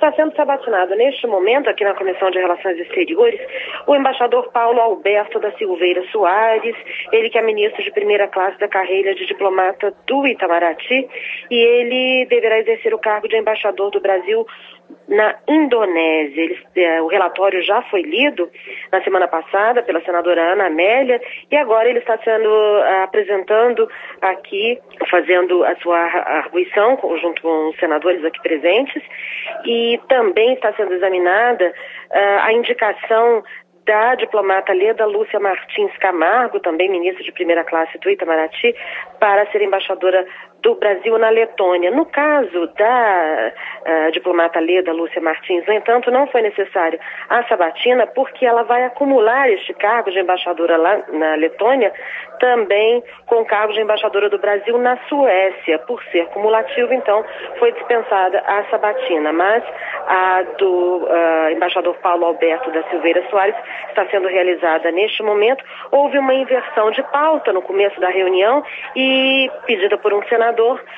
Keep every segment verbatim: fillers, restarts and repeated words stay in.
Está sendo sabatinado neste momento, aqui na Comissão de Relações Exteriores, o embaixador Paulo Alberto da Silveira Soares, ele que é ministro de primeira classe da carreira de diplomata do Itamaraty, e ele deverá exercer o cargo de embaixador do Brasil na Indonésia. Ele, é, o relatório já foi lido na semana passada pela senadora Ana Amélia e agora ele está sendo uh, apresentando aqui, fazendo a sua arguição junto com os senadores aqui presentes, e também está sendo examinada uh, a indicação da diplomata Leda Lúcia Martins Camargo, também ministra de primeira classe do Itamaraty, para ser embaixadora do Brasil na Letônia. No caso da uh, diplomata Leda Lúcia Martins, no entanto, não foi necessário a sabatina, porque ela vai acumular este cargo de embaixadora lá na Letônia, também com o cargo de embaixadora do Brasil na Suécia. Por ser cumulativo, então, foi dispensada a sabatina, mas a do uh, embaixador Paulo Alberto da Silveira Soares está sendo realizada neste momento. Houve uma inversão de pauta no começo da reunião e pedida por um senador,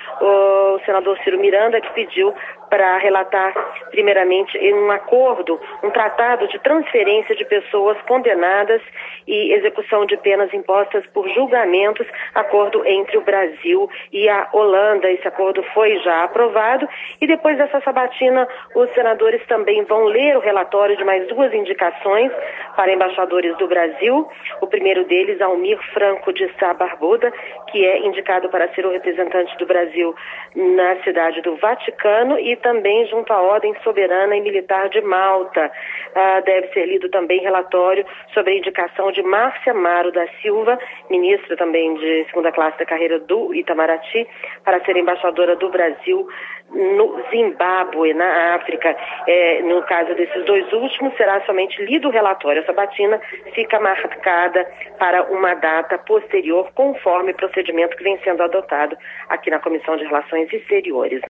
o senador Ciro Miranda, que pediu para relatar, primeiramente, em um acordo, um tratado de transferência de pessoas condenadas e execução de penas impostas por julgamentos, acordo entre o Brasil e a Holanda. Esse acordo foi já aprovado e depois dessa sabatina, os senadores também vão ler o relatório de mais duas indicações para embaixadores do Brasil. O primeiro deles, Almir Franco de Sá Barbuda, que é indicado para ser o representante do Brasil na cidade do Vaticano e também junto à Ordem Soberana e Militar de Malta. Ah, deve ser lido também relatório sobre a indicação de Márcia Amaro da Silva, ministra também de segunda classe da carreira do Itamaraty, para ser embaixadora do Brasil no Zimbábue, na África. É, no caso desses dois últimos, será somente lido o relatório. A sabatina fica marcada para uma data posterior, conforme o procedimento que vem sendo adotado aqui na Comissão de Relações Exteriores.